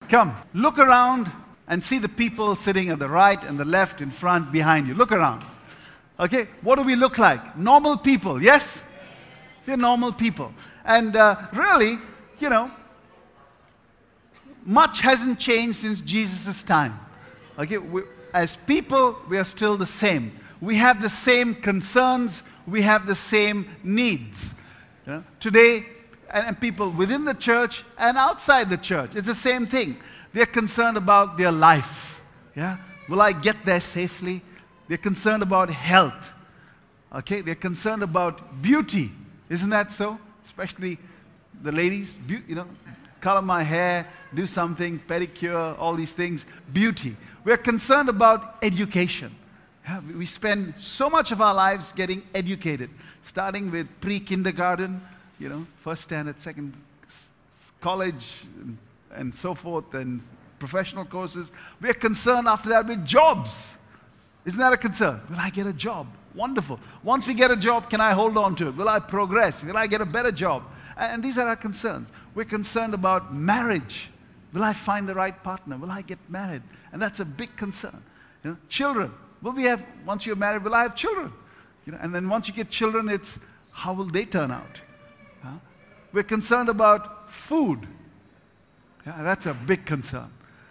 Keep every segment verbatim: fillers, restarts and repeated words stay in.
Come, look around and see the people sitting at the right and the left, in front, behind you. Look around. Okay, what do we look like? Normal people, yes? We're normal people. And uh, really, you know, much hasn't changed since Jesus' time. Okay, we, as people, we are still the same. We have the same concerns. We have the same needs. You know, today, and, and people within the church and outside the church, it's the same thing. They're concerned about their life. Yeah, will I get there safely? They're concerned about health. Okay, they're concerned about beauty. Isn't that so? Especially the ladies, be, you know, color my hair, do something, pedicure, all these things, beauty. We're concerned about education. Yeah, we spend so much of our lives getting educated, starting with pre-kindergarten, you know, first standard, second college, and, and so forth, and professional courses. We're concerned after that with jobs. Isn't that a concern? Will I get a job? Wonderful. Once we get a job, can I hold on to it? Will I progress? Will I get a better job? And these are our concerns. We're concerned about marriage. Will I find the right partner? Will I get married? And that's a big concern. You know, children. Will we have, once you're married, will I have children? You know, and then once you get children, it's how will they turn out? Huh? We're concerned about food. Yeah, that's a big concern.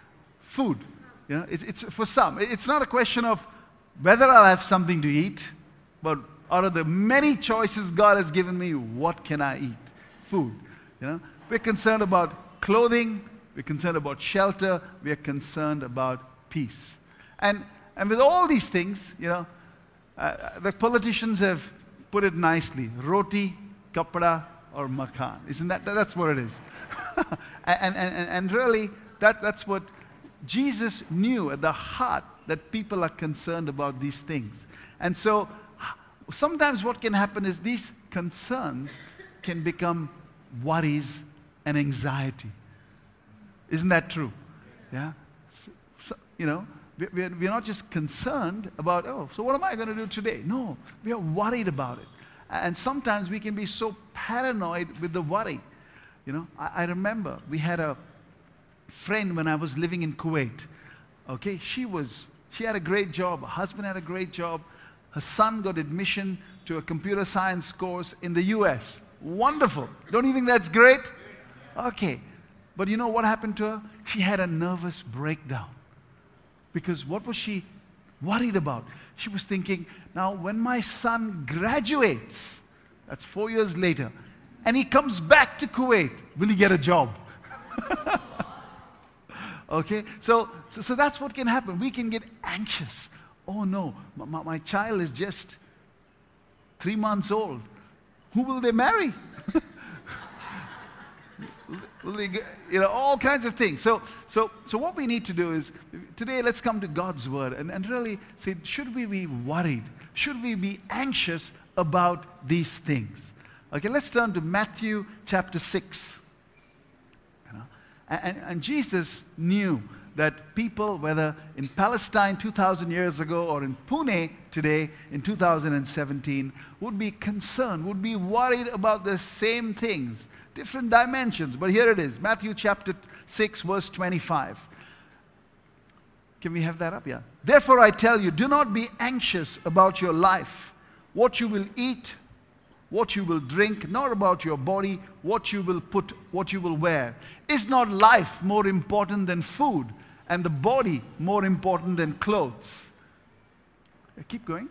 Food. You know, it, it's for some. It's not a question of whether I'll have something to eat, but out of the many choices God has given me, what can I eat? Food. You know, we're concerned about clothing. We're concerned about shelter. We're concerned about peace. And and with all these things, you know, uh, the politicians have put it nicely: roti, kapda, or makan. Isn't that that's what it is? and, and and and really, that that's what Jesus knew at the heart, that people are concerned about these things. And so sometimes what can happen is these concerns can become worries and anxiety. Isn't that true? Yeah? So, so, you know, we- we're, we're not just concerned about, oh, so what am I going to do today? No, we are worried about it. And sometimes we can be so paranoid with the worry. You know, I, I remember we had a friend when I was living in Kuwait. Okay, she was, she had a great job. Her husband had a great job. Her son got admission to a computer science course in the U S. Wonderful. Don't you think that's great? Okay. But you know what happened to her? She had a nervous breakdown. Because what was she worried about? She was thinking, now when my son graduates, that's four years later, and he comes back to Kuwait, will he get a job? Okay, so, so so that's what can happen. We can get anxious. Oh no, my, my child is just three months old. Who will they marry? Will they get, you know, all kinds of things. So so so what we need to do is today let's come to God's word and, and really say, should we be worried? Should we be anxious about these things? Okay, let's turn to Matthew chapter six. And, and Jesus knew that people, whether in Palestine two thousand years ago or in Pune today in two thousand seventeen, would be concerned, would be worried about the same things, different dimensions. But here it is, Matthew chapter six, verse twenty-five. Can we have that up? Yeah. Therefore I tell you, do not be anxious about your life, what you will eat, what you will drink, nor about your body, what you will put, what you will wear. Is not life more important than food, and the body more important than clothes? Keep going.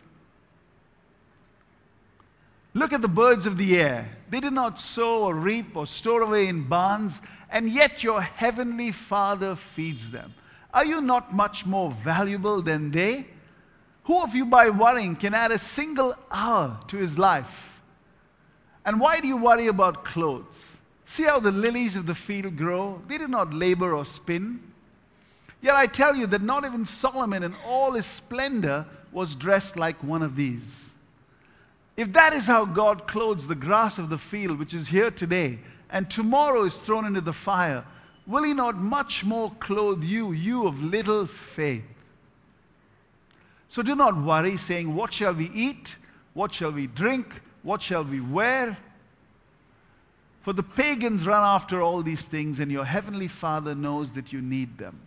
Look at the birds of the air. They do not sow or reap or store away in barns, and yet your heavenly Father feeds them. Are you not much more valuable than they? Who of you by worrying can add a single hour to his life? And why do you worry about clothes? See how the lilies of the field grow? They do not labor or spin. Yet I tell you that not even Solomon in all his splendor was dressed like one of these. If that is how God clothes the grass of the field, which is here today, and tomorrow is thrown into the fire, will he not much more clothe you, you of little faith? So do not worry, saying, what shall we eat? What shall we drink? What shall we wear? For the pagans run after all these things, and your heavenly Father knows that you need them.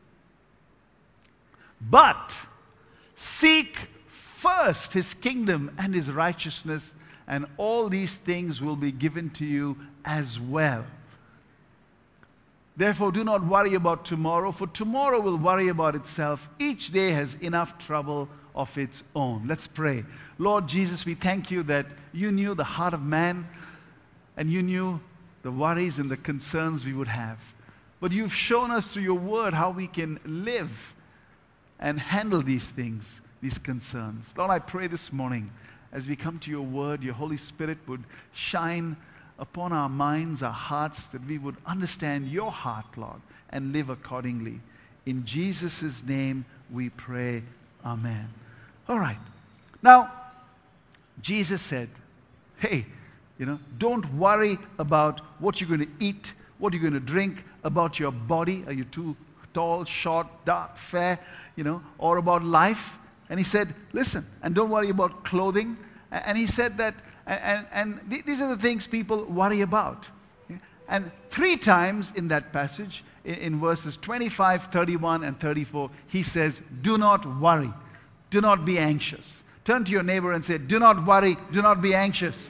But seek first his kingdom and his righteousness, and all these things will be given to you as well. Therefore, do not worry about tomorrow, for tomorrow will worry about itself. Each day has enough trouble of its own. Let's pray. Lord Jesus, we thank you that you knew the heart of man, and you knew the worries and the concerns we would have. But you've shown us through your word how we can live and handle these things, these concerns. Lord, I pray this morning, as we come to your word, your Holy Spirit would shine upon our minds, our hearts, that we would understand your heart, Lord, and live accordingly. In Jesus' name we pray. Amen. All right. Now, Jesus said, hey, you know, don't worry about what you're going to eat, what you're going to drink, about your body. Are you too tall, short, dark, fair, you know, or about life? And he said, listen, and don't worry about clothing. And he said that, and, and, and these are the things people worry about. And three times in that passage, in, in verses twenty-five, thirty-one, and thirty-four, he says, do not worry. Do not be anxious. Turn to your neighbor and say, do not worry. Do not be anxious.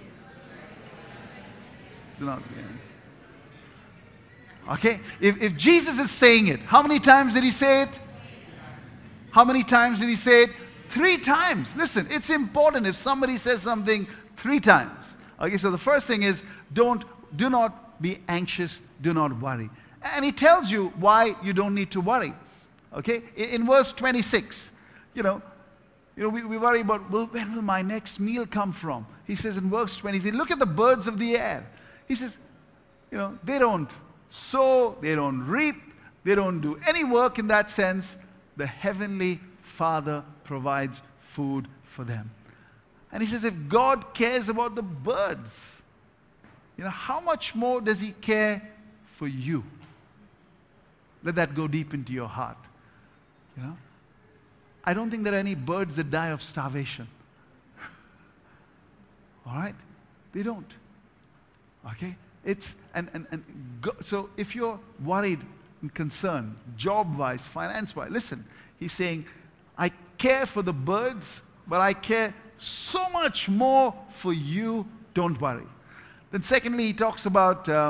Do not be anxious. Okay? If, if Jesus is saying it, how many times did he say it? How many times did he say it? Three times. Listen, it's important if somebody says something three times. Okay, so the first thing is, don't, do not be anxious, do not worry. And he tells you why you don't need to worry. Okay? In, in verse twenty-six, you know, you know, we, we worry about, well, when will my next meal come from? He says in verse twenty, look at the birds of the air. He says, you know, they don't sow, they don't reap, they don't do any work in that sense. The heavenly Father provides food for them. And he says, if God cares about the birds, you know, how much more does he care for you? Let that go deep into your heart. You know, I don't think there are any birds that die of starvation. All right? They don't. Okay? It's, and, and, and go, so if you're worried and concerned, job-wise, finance-wise, listen, he's saying, I care for the birds, but I care so much more for you, don't worry. Then secondly, he talks about uh,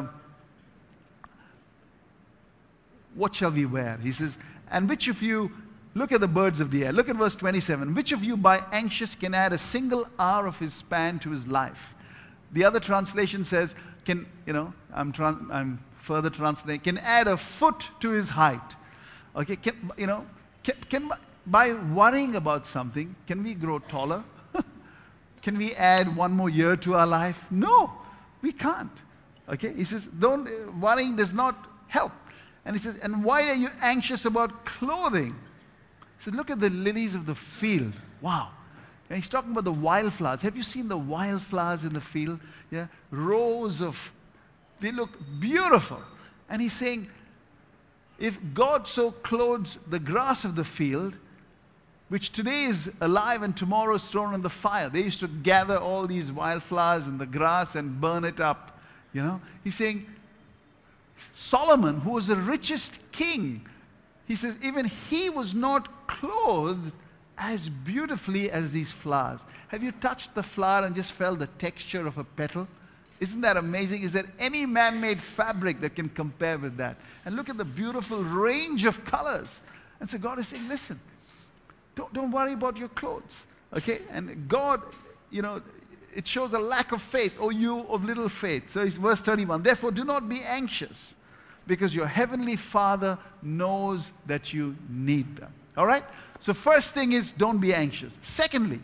what shall we wear? He says, and which of you, look at the birds of the air. Look at verse twenty-seven. Which of you by anxious can add a single hour of his span to his life? The other translation says, can, you know, I'm, trans I'm further translating, can add a foot to his height. Okay, can, you know, can, can, by worrying about something, can we grow taller? Can we add one more year to our life? No, we can't. Okay, he says, don't, uh, worrying does not help. And he says, and why are you anxious about clothing? He says, look at the lilies of the field. Wow. And he's talking about the wildflowers. Have you seen the wildflowers in the field? Yeah, rows of, they look beautiful. And he's saying, if God so clothes the grass of the field, which today is alive and tomorrow is thrown in the fire. They used to gather all these wildflowers in the grass and burn it up. You know, he's saying, Solomon, who was the richest king, he says, even he was not clothed as beautifully as these flowers. Have you touched the flower and just felt the texture of a petal? Isn't that amazing? Is there any man-made fabric that can compare with that? And look at the beautiful range of colors. And so God is saying, listen, don't, don't worry about your clothes. Okay? And God, you know, it shows a lack of faith. Oh, you of little faith. So it's verse thirty-one. Therefore, do not be anxious, because your heavenly Father knows that you need them. All right? So first thing is, don't be anxious. Secondly,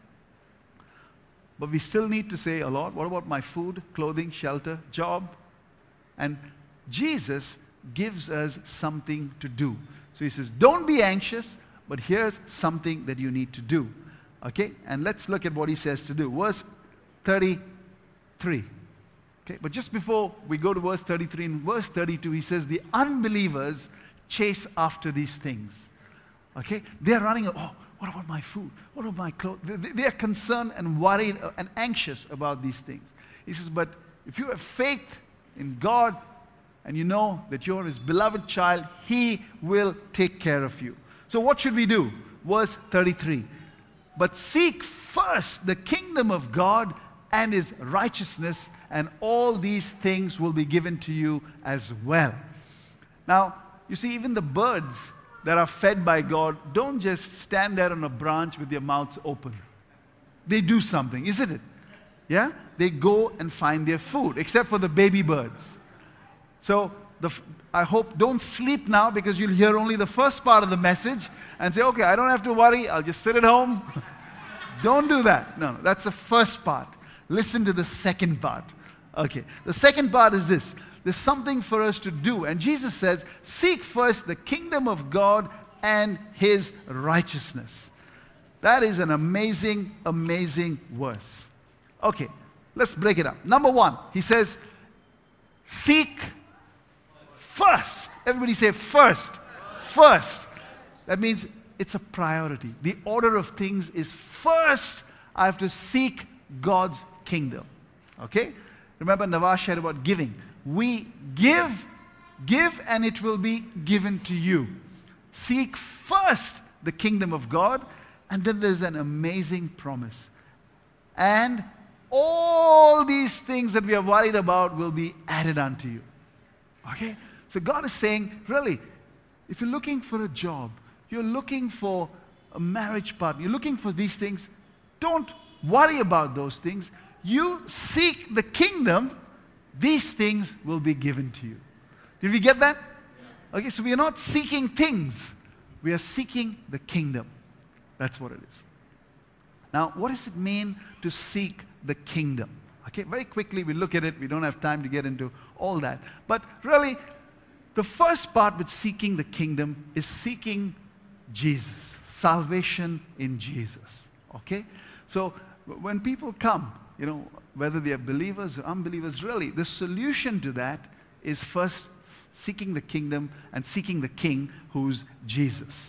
but we still need to say a lot. What about my food, clothing, shelter, job? And Jesus gives us something to do. So he says, don't be anxious, but here's something that you need to do. Okay? And let's look at what he says to do. Verse thirty-three. Okay? But just before we go to verse thirty-three, in verse thirty-two, he says, the unbelievers chase after these things. Okay? They're running, oh, what about my food? What about my clothes? They are concerned and worried and anxious about these things. He says, but if you have faith in God, and you know that you're His beloved child, He will take care of you. So what should we do? Verse thirty-three. But seek first the kingdom of God and His righteousness, and all these things will be given to you as well. Now, you see, even the birds that are fed by God don't just stand there on a branch with their mouths open. They do something, isn't it? Yeah? They go and find their food, except for the baby birds. So, the, I hope, don't sleep now, because you'll hear only the first part of the message and say, okay, I don't have to worry, I'll just sit at home. Don't do that. No, no, that's the first part. Listen to the second part. Okay, the second part is this. There's something for us to do. And Jesus says, seek first the kingdom of God and His righteousness. That is an amazing, amazing verse. Okay, let's break it up. Number one, He says, seek first. Everybody say first. First. That means it's a priority. The order of things is first I have to seek God's kingdom. Okay? Remember Nawaz shared about giving. We give, give and it will be given to you. Seek first the kingdom of God, and then there's an amazing promise. And all these things that we are worried about will be added unto you. Okay? So God is saying, really, if you're looking for a job, you're looking for a marriage partner, you're looking for these things, don't worry about those things. You seek the kingdom, these things will be given to you. Did we get that? Okay, so we are not seeking things. We are seeking the kingdom. That's what it is. Now, what does it mean to seek the kingdom? Okay, very quickly we look at it. We don't have time to get into all that. But really, the first part with seeking the kingdom is seeking Jesus. Salvation in Jesus. Okay? So, when people come, you know, whether they are believers or unbelievers, really, the solution to that is first seeking the kingdom and seeking the King, who's Jesus.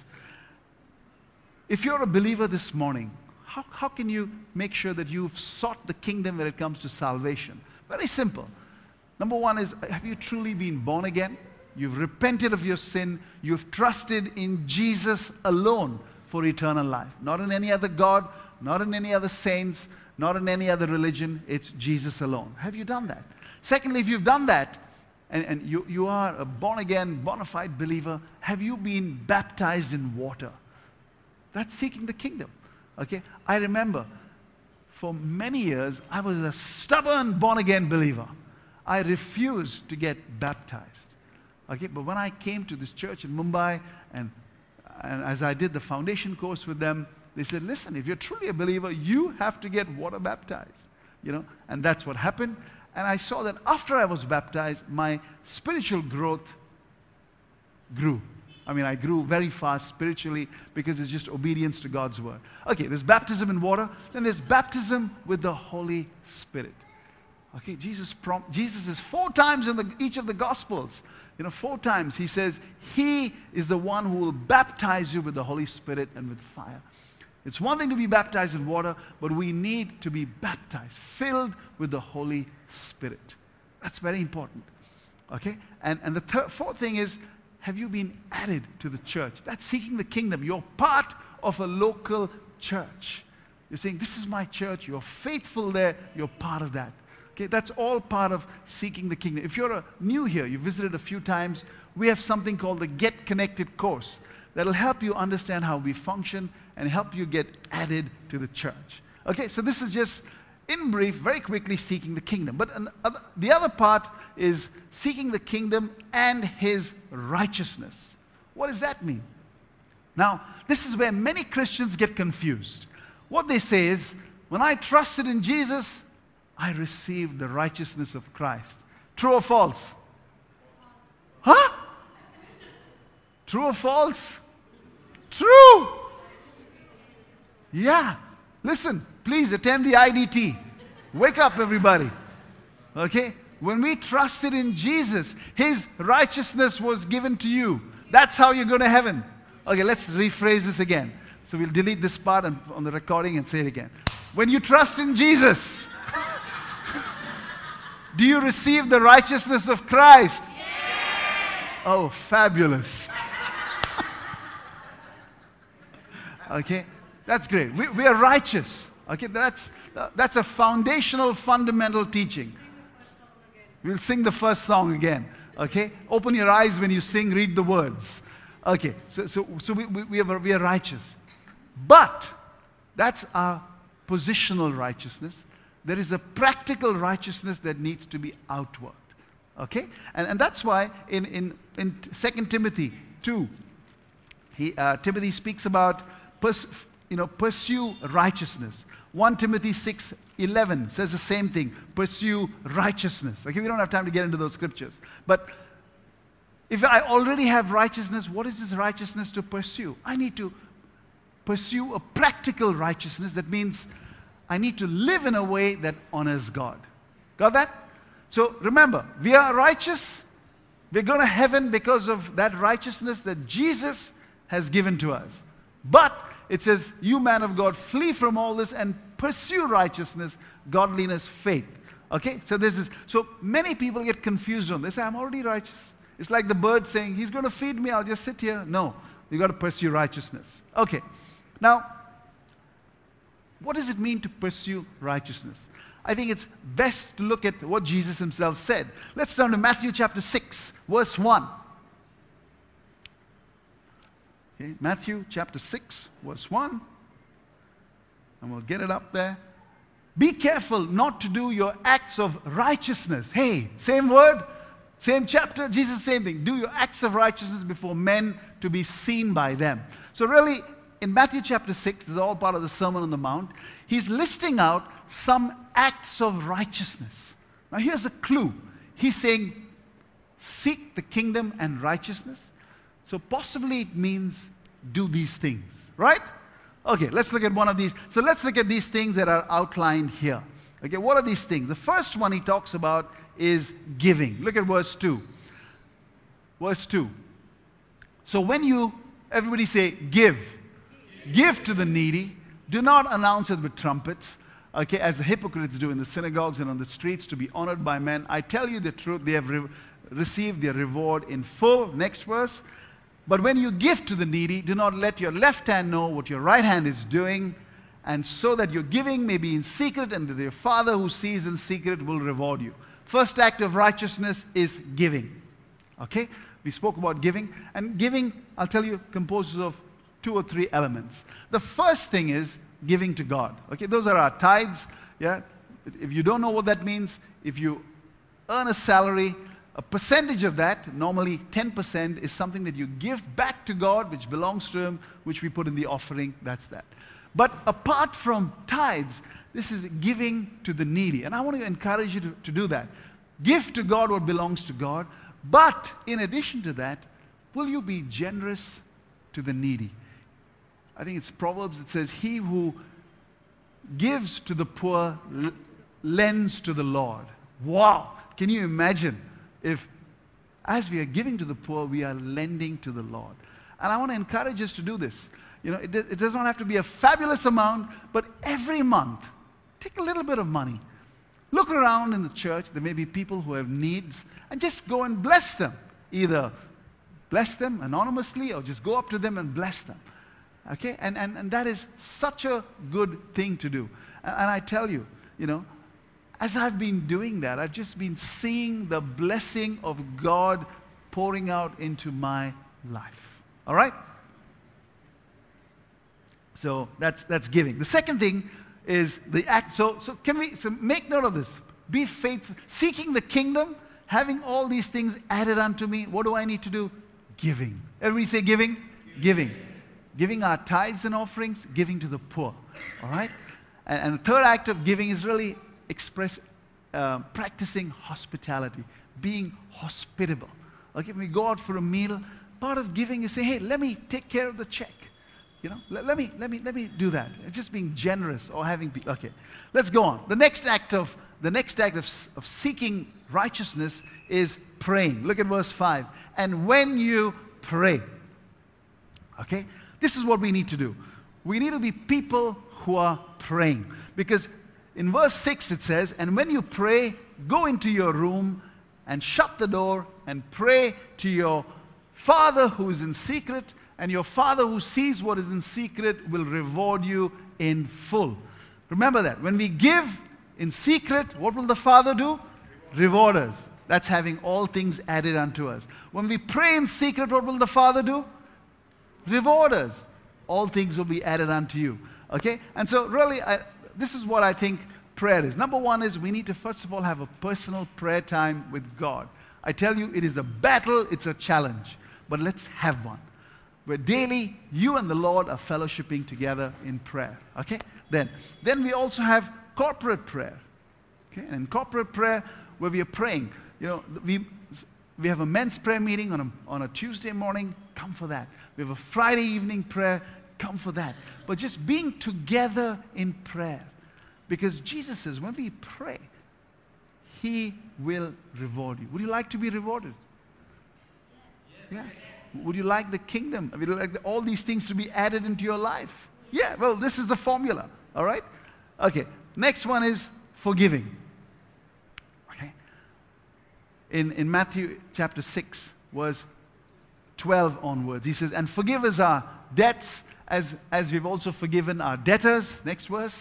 If you're a believer this morning, how, how can you make sure that you've sought the kingdom when it comes to salvation? Very simple. Number one is, have you truly been born again? You've repented of your sin. You've trusted in Jesus alone for eternal life. Not in any other God, not in any other saints, not in any other religion. It's Jesus alone. Have you done that? Secondly, if you've done that, and, and you, you are a born-again, bona fide believer, have you been baptized in water? That's seeking the kingdom. Okay? I remember for many years, I was a stubborn born-again believer. I refused to get baptized. Okay? But when I came to this church in Mumbai, and, and as I did the foundation course with them, they said, listen, if you're truly a believer, you have to get water baptized. You know, and that's what happened. And I saw that after I was baptized, my spiritual growth grew. I mean, I grew very fast spiritually because it's just obedience to God's word. Okay, there's baptism in water, then there's baptism with the Holy Spirit. Okay, Jesus prom- Jesus is four times in the, each of the Gospels. You know, four times he says, He is the one who will baptize you with the Holy Spirit and with fire. It's one thing to be baptized in water, but we need to be baptized, filled with the Holy Spirit. That's very important. Okay? And, and the third, fourth thing is, have you been added to the church? That's seeking the kingdom. You're part of a local church. You're saying, this is my church. You're faithful there. You're part of that. Okay? That's all part of seeking the kingdom. If you're a, new here, you visited a few times, we have something called the Get Connected course that'll help you understand how we function and help you get added to the church. Okay, so this is just, in brief, very quickly, seeking the kingdom. But an, other, the other part is seeking the kingdom and His righteousness. What does that mean? Now, this is where many Christians get confused. What they say is, when I trusted in Jesus, I received the righteousness of Christ. True or false? Huh? True or false? True! Yeah. Listen, please attend the I D T. Wake up, everybody. Okay? When we trusted in Jesus, His righteousness was given to you. That's how you go to heaven. Okay, let's rephrase this again. So we'll delete this part and, on the recording and say it again. When you trust in Jesus, Do you receive the righteousness of Christ? Oh, fabulous. Okay, that's great. We, we are righteous. Okay, that's, uh, that's a foundational, fundamental teaching. We'll sing the first song again. Okay, open your eyes when you sing, read the words. Okay, so, so, so we, we, we, are, we are righteous. But that's our positional righteousness. There is a practical righteousness that needs to be outward. Okay? And, and that's why in, in, in Second Timothy two, he, uh, Timothy speaks about pers- you know, pursue righteousness. First Timothy six eleven says the same thing. Pursue righteousness. Okay, we don't have time to get into those scriptures. But if I already have righteousness, what is this righteousness to pursue? I need to pursue a practical righteousness. That means I need to live in a way that honors God. Got that? So remember, we are righteous. We're going to heaven because of that righteousness that Jesus has given to us. But it says, you man of God, flee from all this and pursue righteousness, godliness, faith. Okay? So this is, so many people get confused on this. They say, I'm already righteous. It's like the bird saying, he's going to feed me, I'll just sit here. No, you've got to pursue righteousness. Okay. Now, what does it mean to pursue righteousness? I think it's best to look at what Jesus himself said. Let's turn to Matthew chapter six, verse one. Okay, Matthew chapter six, verse one. And we'll get it up there. Be careful not to do your acts of righteousness. Hey, same word, same chapter, Jesus, same thing. Do your acts of righteousness before men to be seen by them. So really, in Matthew chapter six, this is all part of the Sermon on the Mount, he's listing out some acts of righteousness. Now here's a clue. He's saying, seek the kingdom and righteousness. So possibly it means do these things, right? Okay, let's look at one of these. So let's look at these things that are outlined here. Okay, what are these things? The first one he talks about is giving. Look at verse two. Verse two. So when you, everybody say, give. Give to the needy. Do not announce it with trumpets, okay, as the hypocrites do in the synagogues and on the streets to be honored by men. I tell you the truth, they have re- received their reward in full. Next verse. But when you give to the needy, do not let your left hand know what your right hand is doing, and so that your giving may be in secret, and that your Father who sees in secret will reward you. First act of righteousness is giving. Okay? We spoke about giving. And giving, I'll tell you, composes of two or three elements. The first thing is giving to God. Okay, those are our tithes. Yeah, if you don't know what that means, if you earn a salary, a percentage of that, normally ten percent, is something that you give back to God, which belongs to Him, which we put in the offering. That's that. But apart from tithes, this is giving to the needy. And I want to encourage you to, to do that. Give to God what belongs to God. But in addition to that, will you be generous to the needy? I think it's Proverbs that says, he who gives to the poor l- lends to the Lord. Wow! Can you imagine if, as we are giving to the poor, we are lending to the Lord? And I want to encourage us to do this. You know, it, it does not have to be a fabulous amount, but every month, take a little bit of money. Look around in the church. There may be people who have needs, and just go and bless them. Either bless them anonymously or just go up to them and bless them. Okay, and, and, and that is such a good thing to do. And, and I tell you, you know, as I've been doing that, I've just been seeing the blessing of God pouring out into my life. All right? So that's that's giving. The second thing is the act. So so can we so make note of this? Be faithful, seeking the kingdom, having all these things added unto me. What do I need to do? Giving. Everybody say giving? Giving. Giving our tithes and offerings, giving to the poor. All right? And, and the third act of giving is really express, uh, practicing hospitality, being hospitable. Okay, when we go out for a meal, part of giving is saying, hey, let me take care of the check. You know, let, let me let me let me do that. It's just being generous or having people. Okay, let's go on. The next act of the next act of, of seeking righteousness is praying. Look at verse five. And when you pray, okay. This is what we need to do. We need to be people who are praying. Because in verse six it says, and when you pray, go into your room and shut the door and pray to your Father who is in secret, and your Father who sees what is in secret will reward you in full. Remember that. When we give in secret, what will the Father do? Reward us. That's having all things added unto us. When we pray in secret, what will the Father do? Reward us. All things will be added unto you. Okay? And so really, I, this is what I think prayer is. Number one is we need to first of all have a personal prayer time with God. I tell you, it is a battle, it's a challenge. But let's have one, where daily you and the Lord are fellowshipping together in prayer. Okay? Then, then we also have corporate prayer. Okay? And in corporate prayer, where we are praying, you know, we we have a men's prayer meeting on a, on a Tuesday morning, come for that. We have a Friday evening prayer, come for that. But just being together in prayer. Because Jesus says, when we pray, He will reward you. Would you like to be rewarded? Yeah. Would you like the kingdom? Would you like the, all these things to be added into your life? Yeah, well, this is the formula. All right? Okay. Next one is forgiving. Okay. In, in Matthew chapter six, verse twelve onwards, He says, and forgive us our debts as, as we've also forgiven our debtors. Next verse.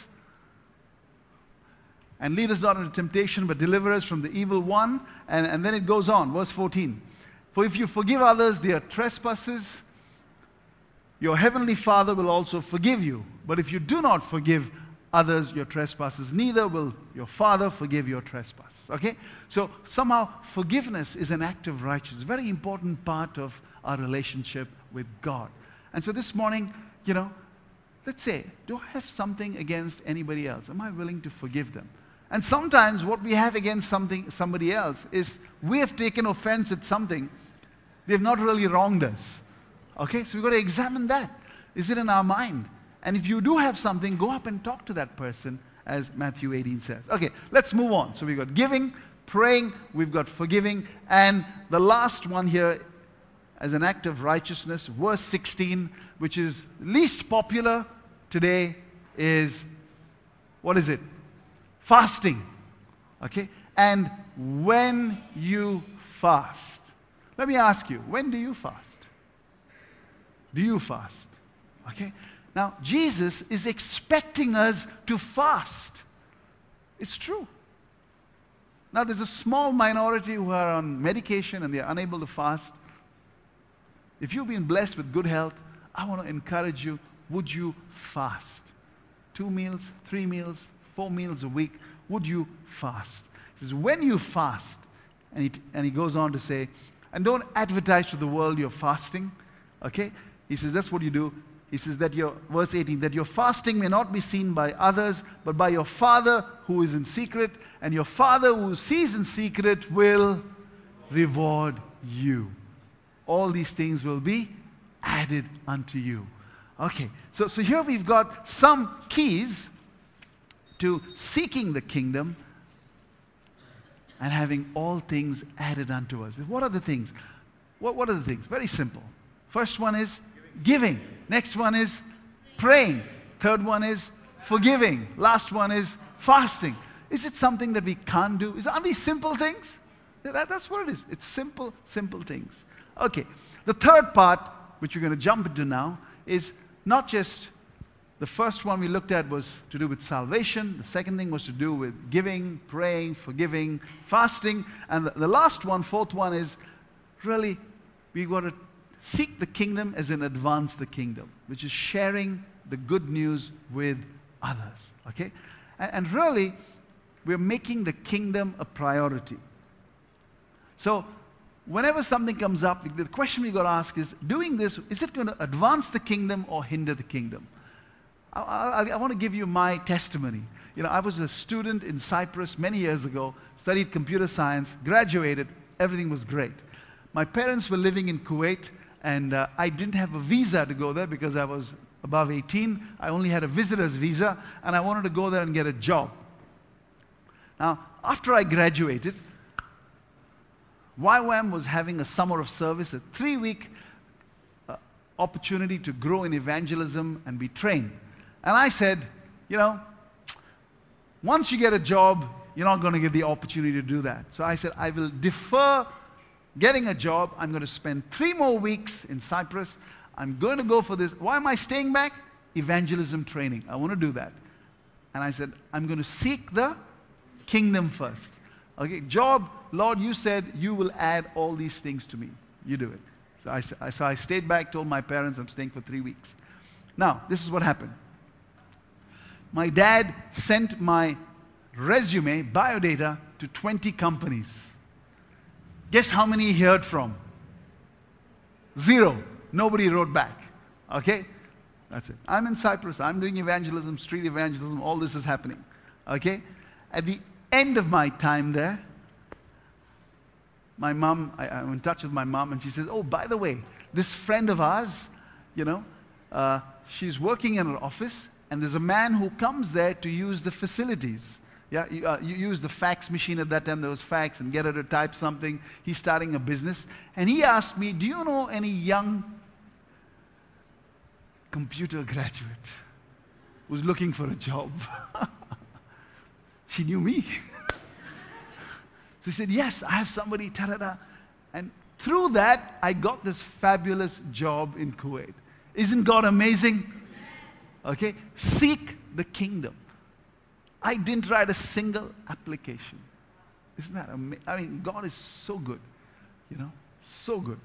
And lead us not into temptation, but deliver us from the evil one. And, and then it goes on, verse fourteen. For if you forgive others their trespasses, your heavenly Father will also forgive you. But if you do not forgive others your trespasses, neither will your Father forgive your trespasses. Okay? So somehow forgiveness is an act of righteousness. A very important part of our relationship with God. And so this morning, you know, let's say, do I have something against anybody else? Am I willing to forgive them? And sometimes what we have against something, somebody else is we have taken offense at something. They've not really wronged us. Okay? So we've got to examine that. Is it in our mind? And if you do have something, go up and talk to that person, as Matthew eighteen says. Okay, let's move on. So we've got giving, praying, we've got forgiving, and the last one here as an act of righteousness, verse sixteen, which is least popular today, is, what is it? Fasting. Okay? And when you fast. Let me ask you, when do you fast? Do you fast? Okay? Now, Jesus is expecting us to fast. It's true. Now, there's a small minority who are on medication and they're unable to fast. If you've been blessed with good health, I want to encourage you, would you fast? Two meals, three meals, four meals a week, would you fast? He says, when you fast, and he, and he goes on to say, and don't advertise to the world you're fasting, okay? He says, that's what you do. He says that your, verse eighteen, that your fasting may not be seen by others, but by your Father who is in secret, and your Father who sees in secret will reward you. All these things will be added unto you. Okay, so, so here we've got some keys to seeking the kingdom and having all things added unto us. What are the things? What, what are the things? Very simple. First one is giving. Next one is praying. Third one is forgiving. Last one is fasting. Is it something that we can't do? Is, are these simple things? That, that's what it is. It's simple, simple things. Okay. The third part, which we're going to jump into now, is not just the first one we looked at was to do with salvation. The second thing was to do with giving, praying, forgiving, fasting. And the, the last one, fourth one, is really we've got to seek the kingdom as in advance the kingdom, which is sharing the good news with others. Okay? And, and really, we're making the kingdom a priority. So, whenever something comes up, the question we've got to ask is, doing this, is it going to advance the kingdom or hinder the kingdom? I, I, I want to give you my testimony. You know, I was a student in Cyprus many years ago, studied computer science, graduated, everything was great. My parents were living in Kuwait, and uh, I didn't have a visa to go there because I was above eighteen. I only had a visitor's visa, and I wanted to go there and get a job. Now, after I graduated, Y WAM was having a summer of service, a three-week uh, opportunity to grow in evangelism and be trained. And I said, you know, once you get a job, you're not going to get the opportunity to do that. So I said, I will defer getting a job. I'm going to spend three more weeks in Cyprus. I'm going to go for this. Why am I staying back? Evangelism training. I want to do that. And I said, I'm going to seek the kingdom first. Okay, job, Lord, you said you will add all these things to me. You do it. So I, so I stayed back, told my parents I'm staying for three weeks. Now, this is what happened. My dad sent my resume, biodata, to twenty companies. Guess how many he heard from? Zero. Nobody wrote back. Okay? That's it. I'm in Cyprus. I'm doing evangelism, street evangelism. All this is happening. Okay? At the end of my time there, my mom, I, I'm in touch with my mom, and she says, oh, by the way, this friend of ours, you know, uh, she's working in an office, and there's a man who comes there to use the facilities. Yeah, you, uh, you use the fax machine. At that time there was fax, and get her to type something. He's starting a business. And he asked me, do you know any young computer graduate who's looking for a job? She knew me. So he said, yes, I have somebody, ta-da-da. And through that, I got this fabulous job in Kuwait. Isn't God amazing? Okay? Seek the kingdom. I didn't write a single application. Isn't that amazing? I mean, God is so good. You know? So good.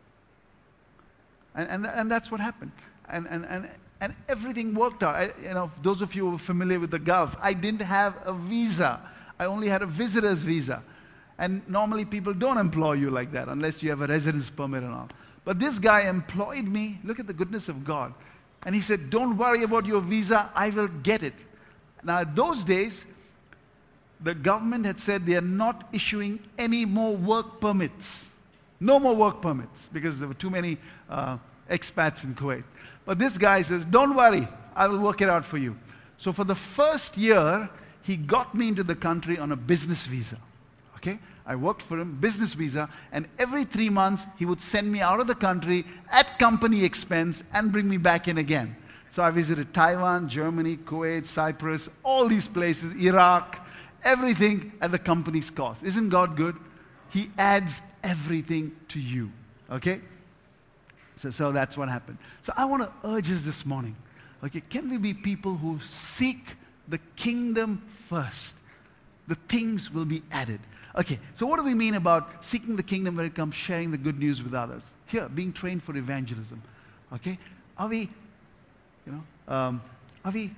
And, and, and that's what happened. And, and, and, and everything worked out. I, you know, those of you who are familiar with the Gulf, I didn't have a visa. I only had a visitor's visa. And normally people don't employ you like that unless you have a residence permit and all. But this guy employed me. Look at the goodness of God. And he said, don't worry about your visa. I will get it. Now, those days, the government had said they are not issuing any more work permits. No more work permits because there were too many uh, expats in Kuwait. But this guy says, don't worry, I will work it out for you. So for the first year, he got me into the country on a business visa. Okay? I worked for him, business visa, and every three months, he would send me out of the country at company expense and bring me back in again. So I visited Taiwan, Germany, Kuwait, Cyprus, all these places, Iraq, everything at the company's cost. Isn't God good? He adds everything to you. Okay? So, so that's what happened. So I want to urge us this morning. Okay, can we be people who seek the kingdom first? The things will be added. Okay, so what do we mean about seeking the kingdom when it comes sharing the good news with others? Here, being trained for evangelism. Okay? Are we You know, um, are we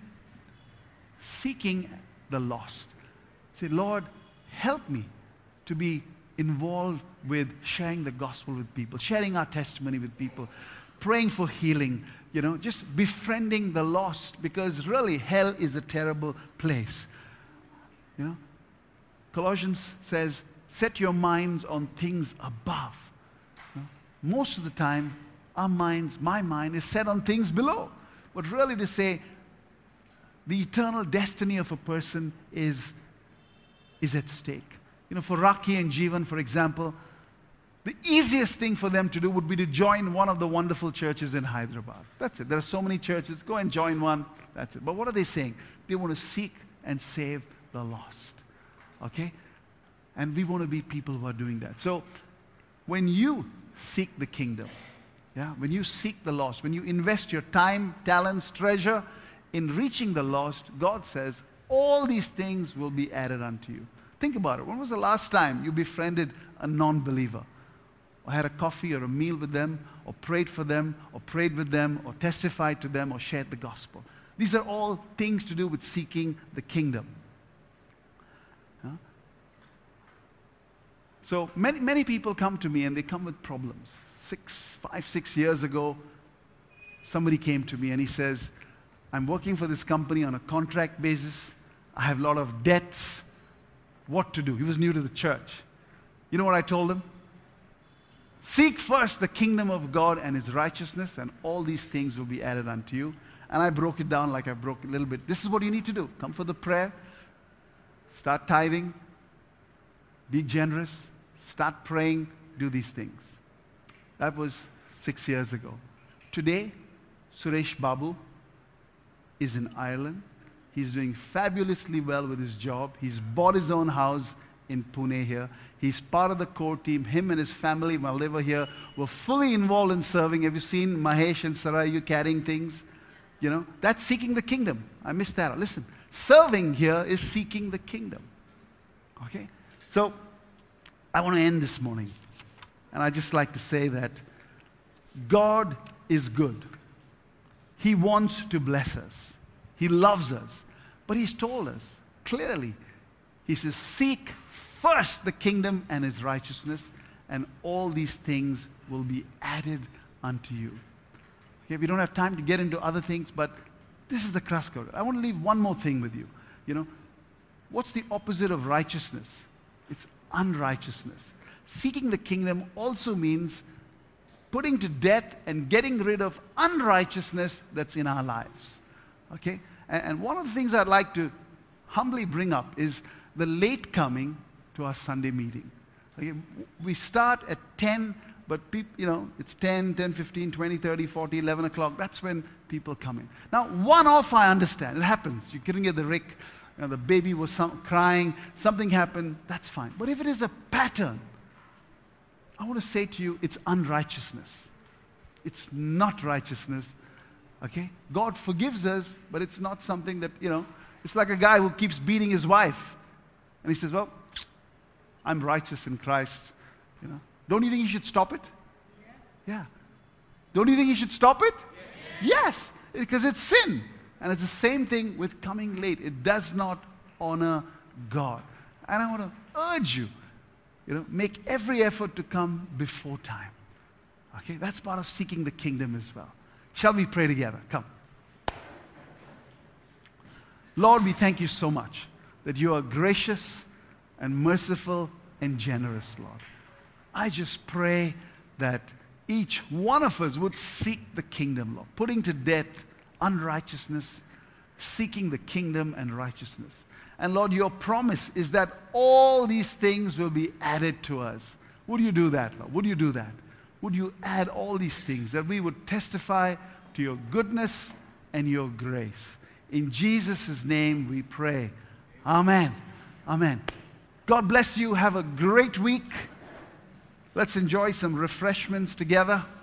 seeking the lost? Say, Lord, help me to be involved with sharing the gospel with people, sharing our testimony with people, praying for healing, you know, just befriending the lost, because really hell is a terrible place. You know, Colossians says, set your minds on things above. You know, most of the time, our minds, my mind is set on things below. But really to say, the eternal destiny of a person is, is at stake. You know, for Raki and Jeevan, for example, the easiest thing for them to do would be to join one of the wonderful churches in Hyderabad. That's it. There are so many churches. Go and join one. That's it. But what are they saying? They want to seek and save the lost. Okay? And we want to be people who are doing that. So, when you seek the kingdom, yeah, when you seek the lost, when you invest your time, talents, treasure in reaching the lost, God says, all these things will be added unto you. Think about it. When was the last time you befriended a non-believer? Or had a coffee or a meal with them, or prayed for them, or prayed with them, or testified to them, or shared the gospel? These are all things to do with seeking the kingdom. Huh? So many, many people come to me and they come with problems. Six, five, six years ago, somebody came to me and he says, I'm working for this company on a contract basis. I have a lot of debts. What to do? He was new to the church. You know what I told him? Seek first the kingdom of God and his righteousness, and all these things will be added unto you. And I broke it down like I broke it a little bit. This is what you need to do. Come for the prayer. Start tithing. Be generous. Start praying. Do these things. That was six years ago. Today, Suresh Babu is in Ireland. He's doing fabulously well with his job. He's bought his own house in Pune here. He's part of the core team. Him and his family, while they were here, were fully involved in serving. Have you seen Mahesh and Sarai, you carrying things? You know, that's seeking the kingdom. I missed that. Listen, serving here is seeking the kingdom. Okay? So, I want to end this morning. And I just like to say that God is good. He wants to bless us. He loves us. But He's told us clearly, He says, seek first the kingdom and His righteousness, and all these things will be added unto you. Okay, we don't have time to get into other things, but this is the crux of it. I want to leave one more thing with you. You know, what's the opposite of righteousness? It's unrighteousness. Seeking the kingdom also means putting to death and getting rid of unrighteousness that's in our lives. Okay? And, and one of the things I'd like to humbly bring up is the late coming to our Sunday meeting. Okay? We start at ten, but people, you know, it's ten, ten fifteen, twenty, thirty, forty, eleven o'clock. That's when people come in. Now, one off I understand. It happens. You couldn't get the Rick, you know, the baby was some, crying, something happened, that's fine. But if it is a pattern, I want to say to you, it's unrighteousness. It's not righteousness. Okay? God forgives us, but it's not something that, you know, it's like a guy who keeps beating his wife. And he says, well, I'm righteous in Christ. You know, don't you think he should stop it? Yeah. yeah. Don't you think he should stop it? Yes. yes. Because it's sin. And it's the same thing with coming late. It does not honor God. And I want to urge you, you know, make every effort to come before time. Okay? That's part of seeking the kingdom as well. Shall we pray together? Come. Lord, we thank you so much that you are gracious and merciful and generous, Lord. I just pray that each one of us would seek the kingdom, Lord, putting to death unrighteousness, seeking the kingdom and righteousness. And Lord, your promise is that all these things will be added to us. Would you do that, Lord? Would you do that? Would you add all these things, that we would testify to your goodness and your grace? In Jesus' name we pray. Amen. Amen. God bless you. Have a great week. Let's enjoy some refreshments together.